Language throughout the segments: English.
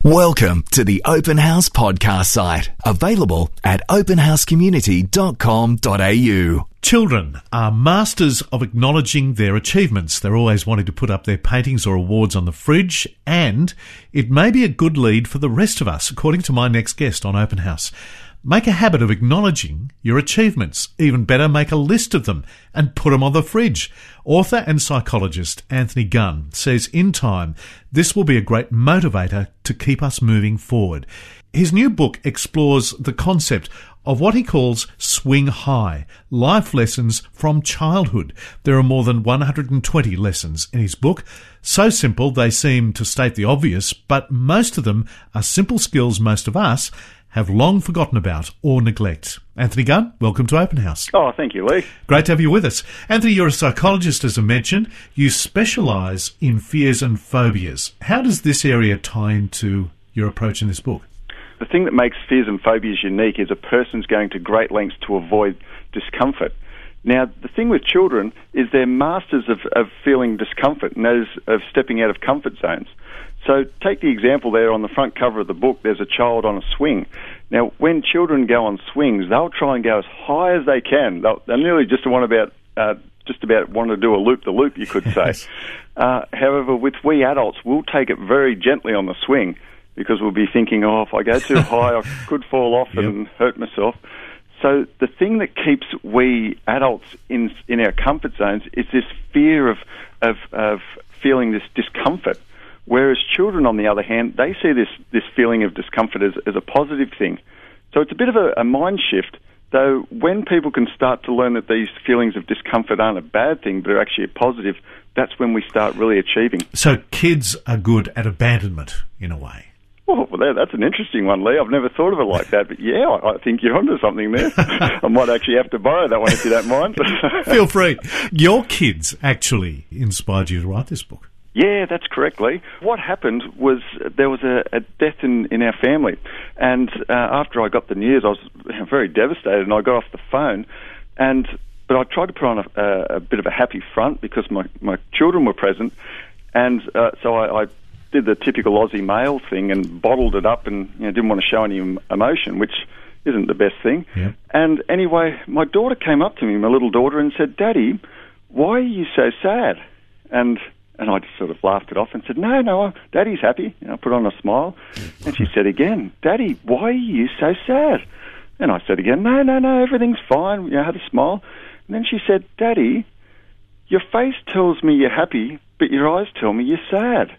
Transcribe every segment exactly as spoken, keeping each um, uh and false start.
Welcome to the Open House podcast site, available at open house community dot com dot a u. Children are masters of acknowledging their achievements. They're always wanting to put up their paintings or awards on the fridge, and it may be a good lead for the rest of us, according to my next guest on Open House. Make a habit of acknowledging your achievements. Even better, make a list of them and put them on the fridge. Author and psychologist Anthony Gunn says in time, this will be a great motivator to keep us moving forward. His new book explores the concept of what he calls Swing High, life lessons from childhood. There are more than one hundred twenty lessons in his book. So simple they seem to state the obvious, but most of them are simple skills most of us have long forgotten about or neglect. Anthony Gunn, welcome to Open House. Oh, thank you, Lee. Great to have you with us. Anthony, you're a psychologist, as I mentioned. You specialise in fears and phobias. How does this area tie into your approach in this book? The thing that makes fears and phobias unique is a person's going to great lengths to avoid discomfort. Now, the thing with children is they're masters of, of feeling discomfort, and that is of stepping out of comfort zones. So take the example there on the front cover of the book, there's a child on a swing. Now, when children go on swings, they'll try and go as high as they can. They'll, they'll nearly just want about, uh, just about want to do a loop-the-loop, you could say. uh, however, with we adults, we'll take it very gently on the swing because we'll be thinking, oh, if I go too high, I could fall off yep. and hurt myself. So the thing that keeps we adults in in our comfort zones is this fear of of, of feeling this discomfort. Whereas children, on the other hand, they see this, this feeling of discomfort as, as a positive thing. So it's a bit of a, a mind shift, though when people can start to learn that these feelings of discomfort aren't a bad thing, but are actually a positive, that's when we start really achieving. So kids are good at abandonment, in a way. Well, that, that's an interesting one, Lee. I've never thought of it like that, but yeah, I, I think you're onto something there. I might actually have to borrow that one if you don't mind. Feel free. Your kids actually inspired you to write this book. Yeah, that's correct, Lee. What happened was there was a, a death in, in our family, and uh, after I got the news, I was very devastated, and I got off the phone, and but I tried to put on a, a, a bit of a happy front because my, my children were present, and uh, so I, I did the typical Aussie male thing and bottled it up and you know, didn't want to show any emotion, which isn't the best thing. Yep. And anyway, my daughter came up to me, my little daughter, and said, "Daddy, why are you so sad?" And And I just sort of laughed it off and said, no, no, Daddy's happy. You know, I put on a smile. And she said again, "Daddy, why are you so sad?" And I said again, no, no, no, everything's fine. You know, I had a smile. And then she said, "Daddy, your face tells me you're happy, but your eyes tell me you're sad."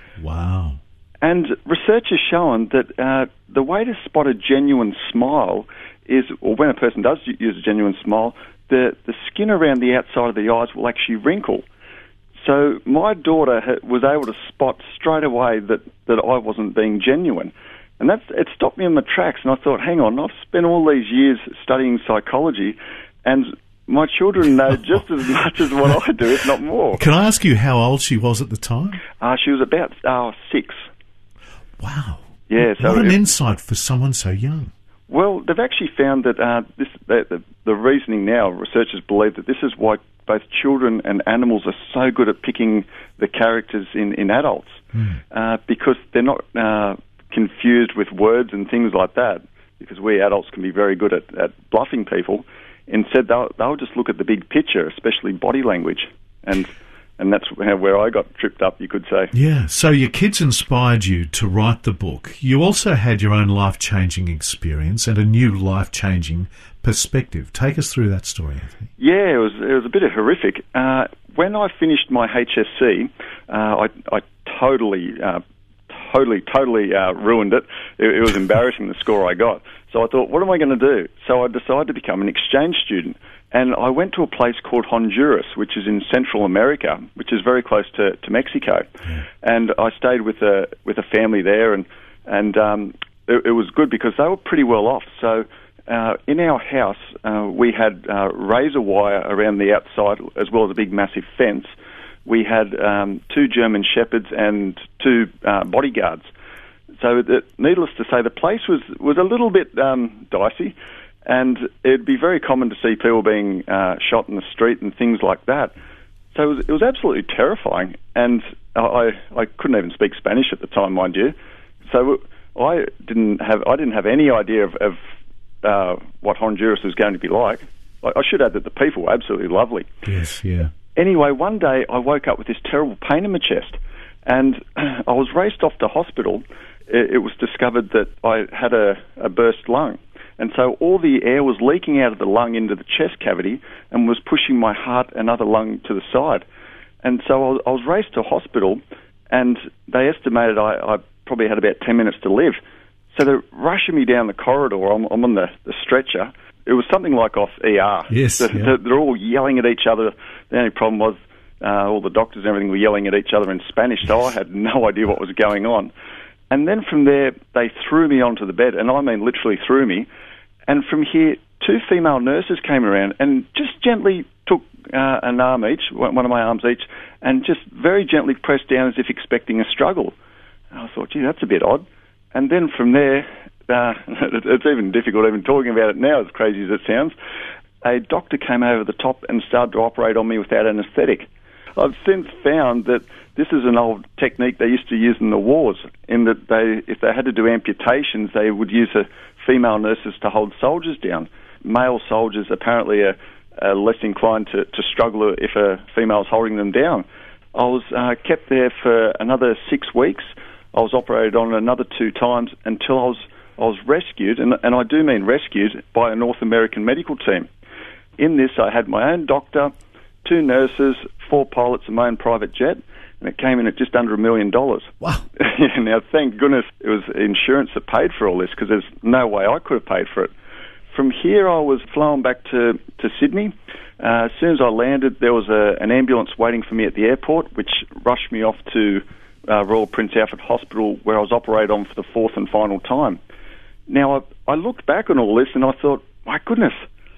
Wow. And research has shown that uh, the way to spot a genuine smile is, or when a person does use a genuine smile, the, the skin around the outside of the eyes will actually wrinkle. So my daughter ha- was able to spot straight away that, that I wasn't being genuine. And that's, it stopped me in my tracks, and I thought, hang on, I've spent all these years studying psychology, and my children know just as much as what I do, if not more. Can I ask you how old she was at the time? Uh, she was about uh, six. Wow. Yeah. So what an it, insight for someone so young. Well, they've actually found that uh, this the, the, the reasoning now, researchers believe that this is why both children and animals are so good at picking the characters in, in adults, mm. uh, because they're not uh, confused with words and things like that, because we adults can be very good at, at bluffing people. Instead, they'll, they'll just look at the big picture, especially body language, and and that's where I got tripped up, you could say. Yeah, so your kids inspired you to write the book. You also had your own life-changing experience and a new life-changing perspective. Take us through that story, Anthony. Yeah, it was it was a bit of horrific. Uh, when I finished my H S C, uh, I, I totally, uh, totally, totally uh, ruined it. it. It was embarrassing, the score I got. So I thought, what am I going to do? So I decided to become an exchange student. And I went to a place called Honduras, which is in Central America, which is very close to, to Mexico. Yeah. And I stayed with a with a family there, and and um, it, it was good because they were pretty well off. So uh, in our house, uh, we had uh, razor wire around the outside, as well as a big massive fence. We had um, two German shepherds and two uh, bodyguards. So that, needless to say, the place was, was a little bit um, dicey. And it'd be very common to see people being uh, shot in the street and things like that. So it was, it was absolutely terrifying. And I, I couldn't even speak Spanish at the time, mind you. so I didn't have I didn't have any idea of, of uh, what Honduras was going to be like. I, I should add that the people were absolutely lovely. Yes, yeah. Anyway, one day I woke up with this terrible pain in my chest, and I was raced off to hospital. It, it was discovered that I had a, a burst lung, and so all the air was leaking out of the lung into the chest cavity and was pushing my heart and other lung to the side. And so I was, I was raced to hospital, and they estimated I, I probably had about ten minutes to live. So they're rushing me down the corridor. I'm, I'm on the, the stretcher. It was something like off E R. Yes, They're, yeah. they're all yelling at each other. The only problem was uh, all the doctors and everything were yelling at each other in Spanish, so I had no idea what was going on. And then from there, they threw me onto the bed, and I mean literally threw me. And from here, two female nurses came around and just gently took uh, an arm each, one of my arms each, and just very gently pressed down as if expecting a struggle. And I thought, gee, that's a bit odd. And then from there, uh, it's even difficult even talking about it now, as crazy as it sounds, a doctor came over the top and started to operate on me without anaesthetic. I've since found that this is an old technique they used to use in the wars, in that they, if they had to do amputations, they would use a female nurses to hold soldiers down. Male soldiers apparently are, are less inclined to, to struggle if a female's holding them down. I was uh, kept there for another six weeks. I was operated on another two times until I was I was rescued, and, and I do mean rescued, by a North American medical team. In this, I had my own doctor, two nurses, four pilots, and my own private jet, and it came in at just under a million dollars. Wow. Now, thank goodness it was insurance that paid for all this, because there's no way I could have paid for it. From here, I was flown back to, to Sydney. Uh, as soon as I landed, there was a, an ambulance waiting for me at the airport, which rushed me off to uh, Royal Prince Alfred Hospital, where I was operated on for the fourth and final time. Now, I, I looked back on all this and I thought, my goodness,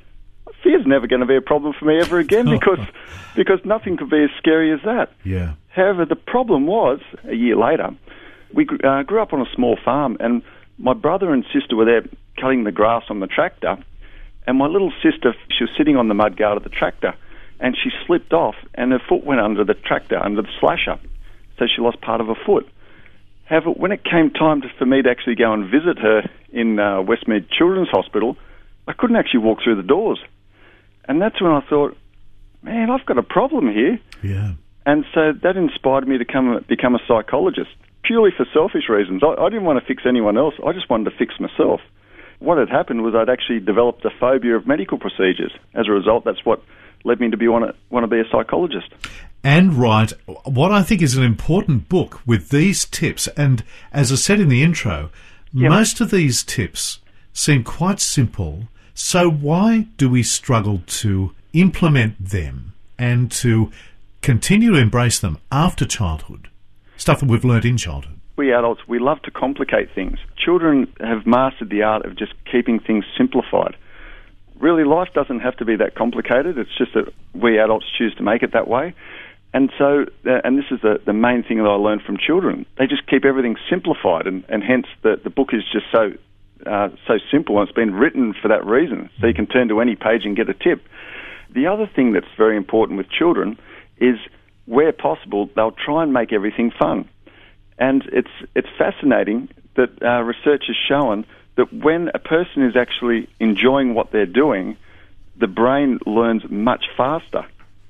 fear's never going to be a problem for me ever again, because because nothing could be as scary as that. Yeah. However, the problem was, a year later, we uh, grew up on a small farm, and my brother and sister were there cutting the grass on the tractor, and my little sister, she was sitting on the mudguard of the tractor, and she slipped off, and her foot went under the tractor, under the slasher, so she lost part of her foot. However, when it came time to, for me to actually go and visit her in uh, Westmead Children's Hospital, I couldn't actually walk through the doors. And that's when I thought, man, I've got a problem here. Yeah. And so that inspired me to come, become a psychologist, purely for selfish reasons. I, I didn't want to fix anyone else. I just wanted to fix myself. What had happened was I'd actually developed a phobia of medical procedures. As a result, that's what led me to be want to, want to be a psychologist. And write what I think is an important book with these tips. And as I said in the intro, yep. most of these tips seem quite simple. So why do we struggle to implement them and to continue to embrace them after childhood? Stuff that we've learnt in childhood. We adults, we love to complicate things. Children have mastered the art of just keeping things simplified. Really, life doesn't have to be that complicated. It's just that we adults choose to make it that way. And so, uh, and this is the, the main thing that I learned from children. They just keep everything simplified, and, and hence the, the book is just so uh, so simple, and it's been written for that reason. So you can turn to any page and get a tip. The other thing that's very important with children is, where possible, they'll try and make everything fun. And it's it's fascinating that uh, research has shown that when a person is actually enjoying what they're doing, the brain learns much faster.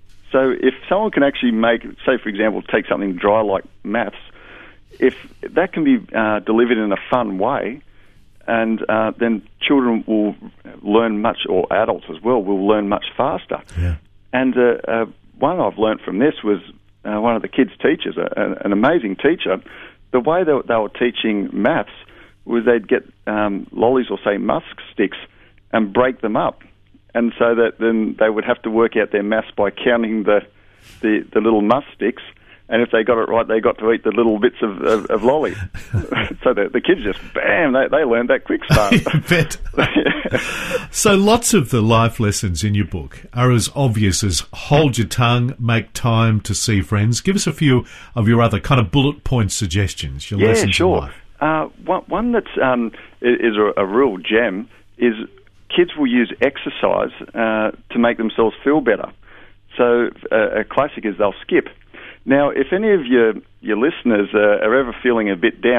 So if someone can actually make, say, for example, take something dry like maths, if that can be uh, delivered in a fun way, and uh, then children will learn much, or adults as well, will learn much faster. Yeah. And uh, uh, one I've learnt from this was uh, one of the kids' teachers, a, an amazing teacher. The way they, they were teaching maths was they'd get um, lollies or, say, musk sticks and break them up. And so that then they would have to work out their maths by counting the, the, the little musk sticks, and if they got it right, they got to eat the little bits of, of, of lolly. So the, the kids just, bam, they, they learned that quick start. I bet. So lots of the life lessons in your book are as obvious as hold your tongue, make time to see friends. Give us a few of your other kind of bullet point suggestions, your yeah, lessons sure. in life. Uh, one, one that's um, is a, a real gem is kids will use exercise uh, to make themselves feel better. So uh, a classic is they'll skip. Now, if any of your, your listeners uh, are ever feeling a bit down,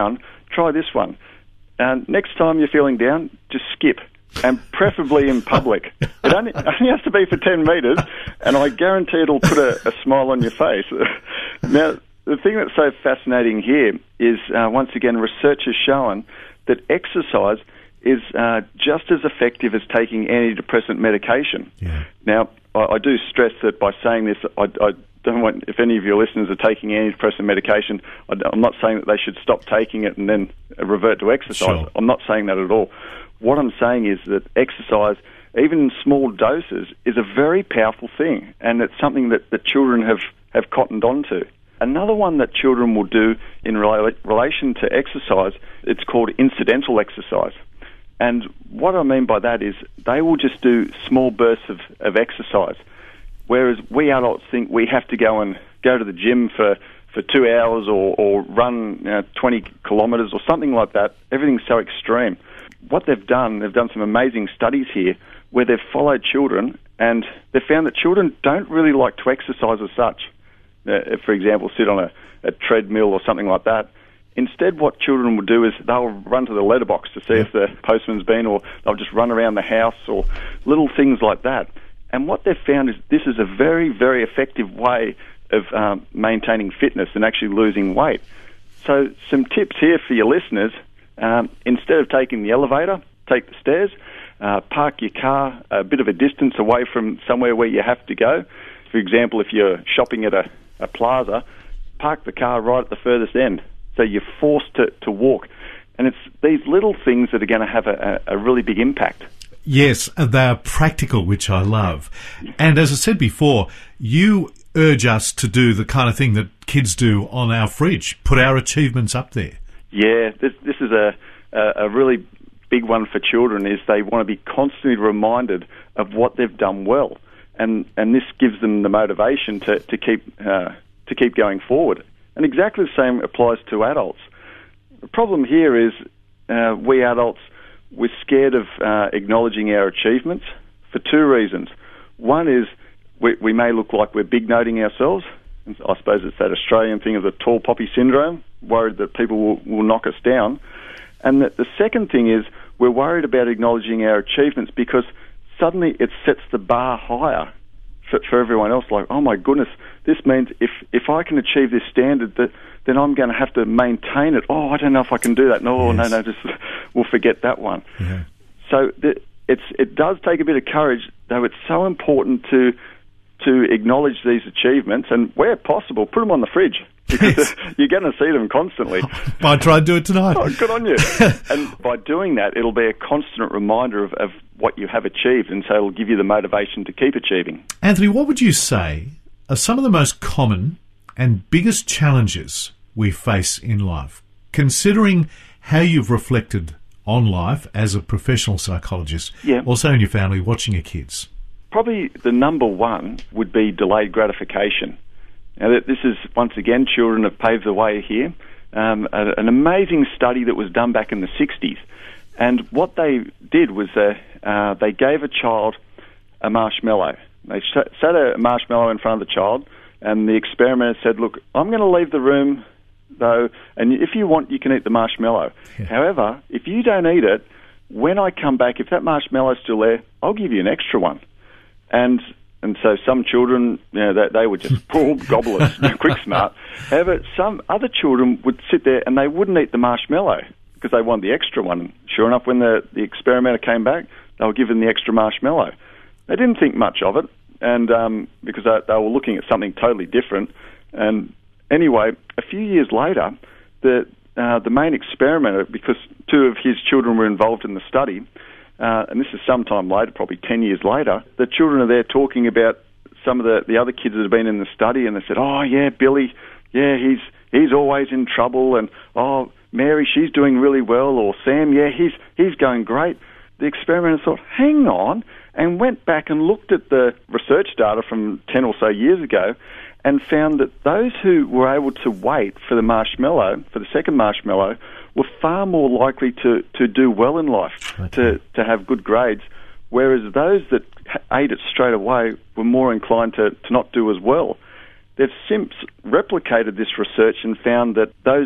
try this one. Uh, next time you're feeling down, just skip, and preferably in public. It only, only has to be for ten metres, and I guarantee it'll put a, a smile on your face. Now, the thing that's so fascinating here is, uh, once again, research has shown that exercise is uh, just as effective as taking antidepressant medication. Yeah. Now, I, I do stress that by saying this, I, I don't want, if any of your listeners are taking antidepressant medication, I, I'm not saying that they should stop taking it and then revert to exercise. Sure. I'm not saying that at all. What I'm saying is that exercise, even in small doses, is a very powerful thing, and it's something that, that children have, have cottoned onto. Another one that children will do in rela- relation to exercise, it's called incidental exercise. And what I mean by that is they will just do small bursts of, of exercise, whereas we adults think we have to go and go to the gym for, for two hours or, or run you know, twenty kilometres or something like that. Everything's so extreme. What they've done, they've done some amazing studies here where they've followed children, and they've found that children don't really like to exercise as such. Uh, for example, sit on a, a treadmill or something like that. Instead, what children will do is they'll run to the letterbox to see yeah. if the postman's been, or they'll just run around the house, or little things like that. And what they've found is this is a very, very effective way of um, maintaining fitness and actually losing weight. So some tips here for your listeners. Um, instead of taking the elevator, take the stairs. Uh, park your car a bit of a distance away from somewhere where you have to go. For example, if you're shopping at a, a plaza, park the car right at the furthest end. So you're forced to, to walk. And it's these little things that are going to have a, a really big impact. Yes, they are practical, which I love. And as I said before, you urge us to do the kind of thing that kids do on our fridge, put our achievements up there. Yeah, this, this is a, a, a really big one for children, is they want to be constantly reminded of what they've done well. And and this gives them the motivation to, to keep uh, to keep going forward. And exactly the same applies to adults. The problem here is uh, we adults, we're scared of uh, acknowledging our achievements for two reasons. One is we, we may look like we're big-noting ourselves. And I suppose it's that Australian thing of the tall poppy syndrome, worried that people will, will knock us down. And the, the second thing is we're worried about acknowledging our achievements because suddenly it sets the bar higher for, for everyone else. Like, oh my goodness, this means if, if I can achieve this standard, that then I'm going to have to maintain it. Oh, I don't know if I can do that. No, yes. no, no, just we'll forget that one. Yeah. So the, it's it does take a bit of courage, though it's so important to to acknowledge these achievements, and where possible, put them on the fridge, because yes. you're going to see them constantly. I'll try and do it tonight. Oh, good on you. And by doing that, it'll be a constant reminder of, of what you have achieved, and so it'll give you the motivation to keep achieving. Anthony, what would you say are some of the most common and biggest challenges we face in life, considering how you've reflected on life as a professional psychologist, yeah. also in your family, watching your kids? Probably the number one would be delayed gratification. Now, this is, once again, children have paved the way here. Um, a, an amazing study that was done back in the sixties. And what they did was uh, uh, they gave a child a marshmallow. They sh- set a marshmallow in front of the child, and the experimenter said, look, I'm going to leave the room, though, and if you want, you can eat the marshmallow. Yeah. However, if you don't eat it, when I come back, if that marshmallow's still there, I'll give you an extra one. And and so some children, you know, they, they were just poor gobblers, quick smart. However, some other children would sit there and they wouldn't eat the marshmallow because they wanted the extra one. And sure enough, when the, the experimenter came back, they were given the extra marshmallow. They didn't think much of it, and um, because they, they were looking at something totally different. And anyway, a few years later, the uh, the main experimenter, because two of his children were involved in the study, Uh, and this is sometime later, probably ten years later, the children are there talking about some of the, the other kids that have been in the study, and they said, oh, yeah, Billy, yeah, he's he's always in trouble, and, oh, Mary, she's doing really well, or Sam, yeah, he's he's going great. The experimenter thought, hang on, and went back and looked at the research data from ten or so years ago and found that those who were able to wait for the marshmallow, for the second marshmallow, were far more likely to, to do well in life, okay. to, to have good grades, whereas those that ate it straight away were more inclined to, to not do as well. They've since replicated this research and found that those that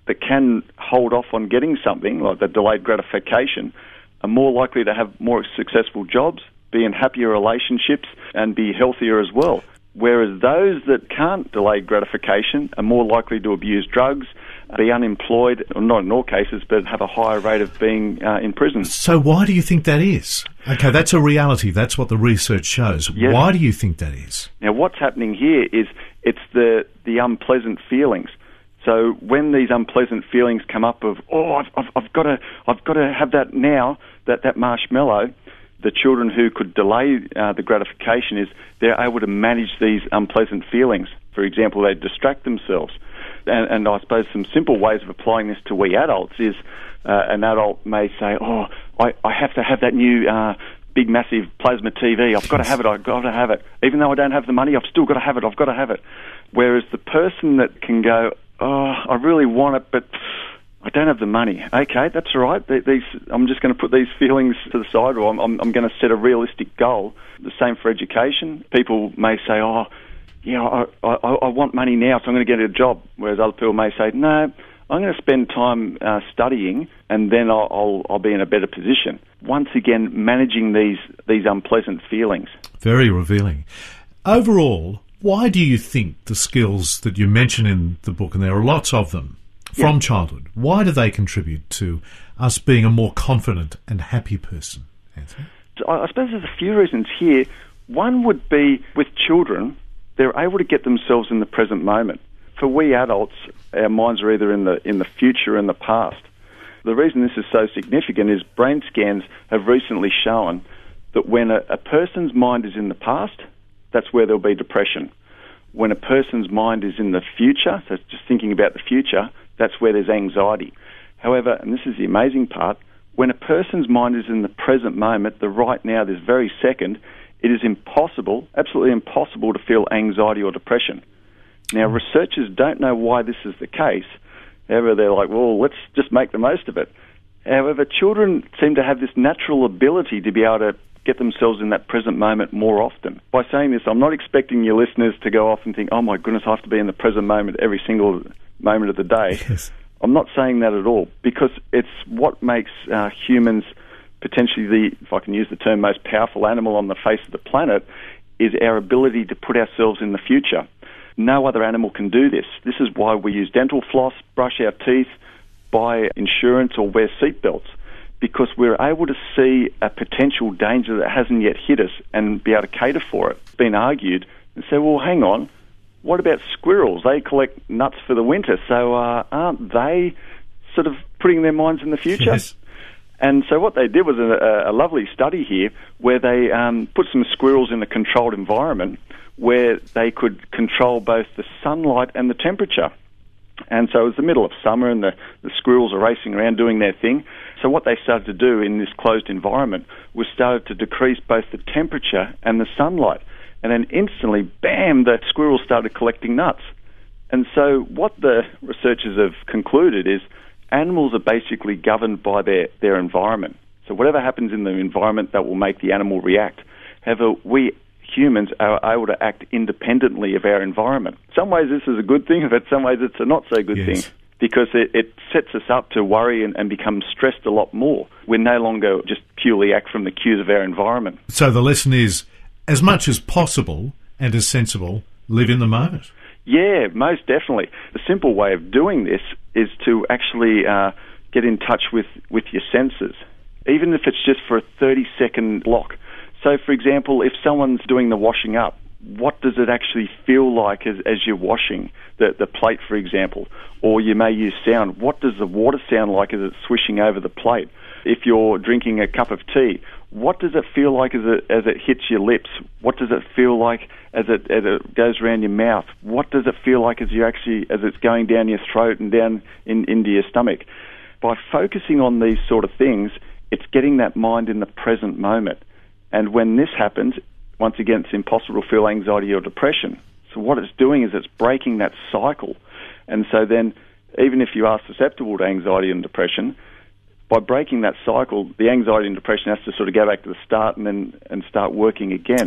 that can hold off on getting something, like the delayed gratification, are more likely to have more successful jobs, be in happier relationships, and be healthier as well. Whereas those that can't delay gratification are more likely to abuse drugs, be unemployed, or not in all cases, but have a higher rate of being uh, in prison. So why do you think that is? Okay, that's a reality. That's what the research shows. Yes. Why do you think that is? Now, what's happening here is it's the, the unpleasant feelings. So when these unpleasant feelings come up of, oh, I've, I've, I've got to, I've got to have that now, that, that marshmallow, the children who could delay uh, the gratification is they're able to manage these unpleasant feelings. For example, they distract themselves. And, and I suppose some simple ways of applying this to we adults is uh, an adult may say, oh, I, I have to have that new uh, big, massive plasma T V. I've got to have it. I've got to have it. Even though I don't have the money, I've still got to have it. I've got to have it. Whereas the person that can go, oh, I really want it, but I don't have the money. Okay, that's all right. These, I'm just going to put these feelings to the side, or I'm, I'm, I'm going to set a realistic goal. The same for education. People may say, oh, yeah, I, I, I want money now, so I'm going to get a job. Whereas other people may say, no, I'm going to spend time uh, studying, and then I'll, I'll, I'll be in a better position. Once again, managing these these unpleasant feelings. Very revealing. Overall, why do you think the skills that you mention in the book, and there are lots of them, from yeah. childhood, why do they contribute to us being a more confident and happy person, Anthony? I suppose there's a few reasons here. One would be with children, they're able to get themselves in the present moment. For we adults, our minds are either in the in the future or in the past. The reason this is so significant is brain scans have recently shown that when a, a person's mind is in the past, that's where there'll be depression. When a person's mind is in the future, so it's just thinking about the future, that's where there's anxiety. However, and this is the amazing part, when a person's mind is in the present moment, the right now, this very second, it is impossible, absolutely impossible to feel anxiety or depression. Now, researchers don't know why this is the case. However, they're like, well, let's just make the most of it. However, children seem to have this natural ability to be able to get themselves in that present moment more often. By saying this, I'm not expecting your listeners to go off and think, oh my goodness, I have to be in the present moment every single moment of the day. Yes. I'm not saying that at all, because it's what makes uh, humans potentially the, if I can use the term, most powerful animal on the face of the planet, is our ability to put ourselves in the future. No other animal can do this. This is why we use dental floss, brush our teeth, buy insurance or wear seatbelts, because we're able to see a potential danger that hasn't yet hit us and be able to cater for it. It's been argued and say, well, hang on, what about squirrels? They collect nuts for the winter, so uh, aren't they sort of putting their minds in the future? Yes. And so what they did was a, a lovely study here where they um, put some squirrels in a controlled environment where they could control both the sunlight and the temperature. And so it was the middle of summer and the, the squirrels are racing around doing their thing. So what they started to do in this closed environment was started to decrease both the temperature and the sunlight. And then instantly, bam, the squirrels started collecting nuts. And so what the researchers have concluded is animals are basically governed by their, their environment. So whatever happens in the environment, that will make the animal react. However, we humans are able to act independently of our environment. In some ways this is a good thing, but in some ways it's a not so good yes. thing, because it, it sets us up to worry and, and become stressed a lot more. We no longer just purely act from the cues of our environment. So the lesson is, as much as possible and as sensible, live in the moment. Yeah, most definitely. The simple way of doing this is to actually uh, get in touch with, with your senses, even if it's just for a thirty-second block. So, for example, if someone's doing the washing up, what does it actually feel like as, as you're washing the, the plate, for example? Or you may use sound. What does the water sound like as it's swishing over the plate? If you're drinking a cup of tea, what does it feel like as it, as it hits your lips? What does it feel like as it, as it goes around your mouth? What does it feel like as you actually as it's going down your throat and down in, into your stomach? By focusing on these sort of things, it's getting that mind in the present moment. And when this happens, once again, it's impossible to feel anxiety or depression. So what it's doing is it's breaking that cycle. And so then, even if you are susceptible to anxiety and depression, by breaking that cycle, the anxiety and depression has to sort of go back to the start and then and start working again.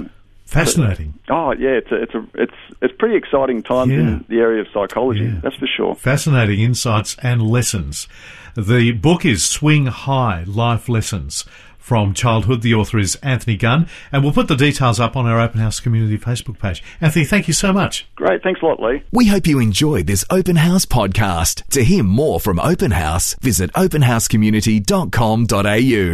Fascinating. Oh yeah, it's a, it's a, it's it's pretty exciting times Yeah. in the area of psychology. Yeah. That's for sure. Fascinating insights and lessons. The book is Swing High, Life Lessons from Childhood. The author is Anthony Gunn, and we'll put the details up on our Open House Community Facebook page. Anthony, thank you so much. Great, thanks a lot, Lee. We hope you enjoyed this Open House podcast. To hear more from Open House, visit open house community dot com dot a u.